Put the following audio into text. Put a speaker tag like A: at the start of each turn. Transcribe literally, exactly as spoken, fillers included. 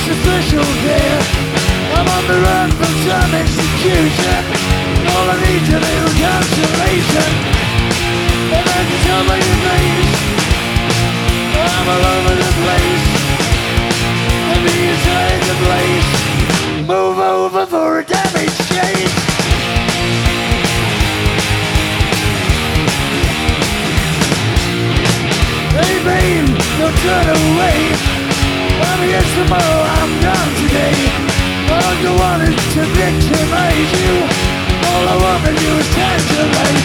A: a special day. I'm on the run from some execution. All I need's a little consolation, and I can tell by your face I'm all over the place, and be inside the place. Move over for a damage chase. Hey babe, don't turn away. I'm here tomorrow, I'm gone today. All I wanted to victimize you. All I want to do is tantalize